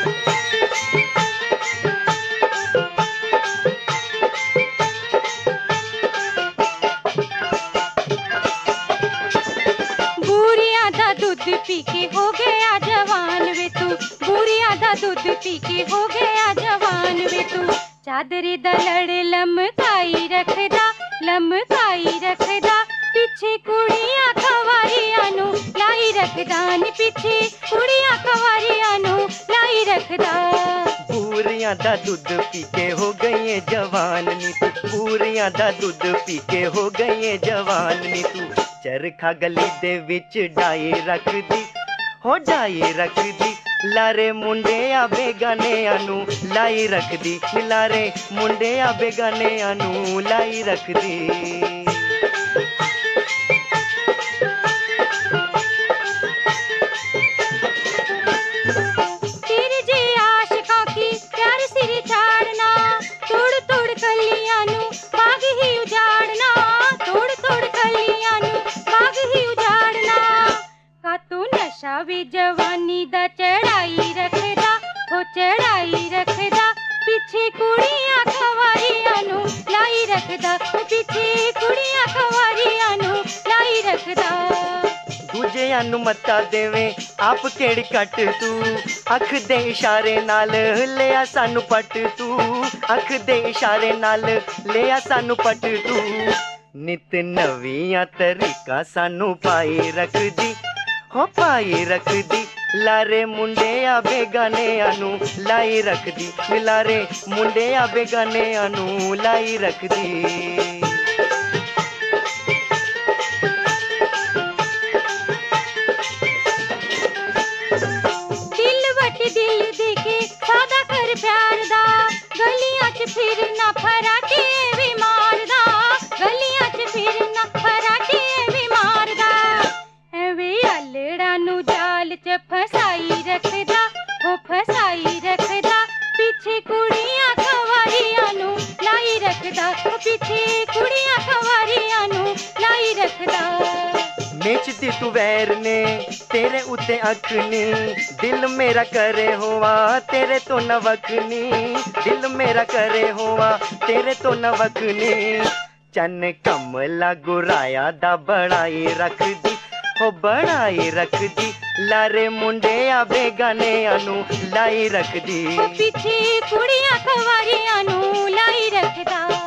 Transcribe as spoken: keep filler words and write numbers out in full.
P के हो गया जवान वे तू, बूरिया दा दूध पी के हो गया जवान वे तू। चादरी दा लड़ लमकाई रखदा, लमकाई रखदा, पीछे कुड़ियां कवारियां नू लाई रखदा नी, पीछे कुड़ियां कवारियां नू लाई रखदा। बूरिया दा दूध पी के हो गई जवान नी तू, बूरिया दा दूध पी के हो गई जवान नी तू। चरखा गली दे विच डाई रख दी, हो डाई रख दी, लारे मुंडे आ बेगाने आनू लाई रख दी, लारे मुंडे आ बेगाने आनू लाई रख दी। वे जवानी दा चढ़ाई रखदा, हो चढ़ाई रखदा, पीछे कुड़ियां कवारियां नू लाई रखदा, पीछे कुड़ियां कवारियां नू लाई रखदा। दूजियां नू मत्ता देवे आप केड़ी कट तू, अख दे इशारे नाल लिया सानू पट तू, अख दे इशारे नाल लिया सानू पट तू। नित नवियां तरीका सानू पाई रख दी, हो पाई रख दी, लारे मुंडे आ बेगाने आनू लाई रख दी, लारे मुंडे आ बेगाने आनू लाई रख दी। दिल वट दिल देके सादा कर प्यार दा, गलियां च फिरना फराटे भी मारदा, गलियां च फिरना फराटे भी मारदा। एवे अल्लड़ा नू जाल च फसाई रखदा, हो फसाई रखदा, पीछे कुड़ियां कवारियां नू लाई रखदा, पीछे कुड़ियां कवारियां नू लाई रखदा। नेचदी तू वैर ने तेरे उते अख नी, दिल मेरा करे होवा तेरे तो नवक नी, दिल मेरा करे होवा तेरे तो नवक नी। चन कमला गुराया दा बड़ाई रख दी, हो बड़ाई रख दी, लारे मुंडे आ बेगाने आनू लाई रख दी, पीछे कुड़ियां कवारियां नू लाई रखदा।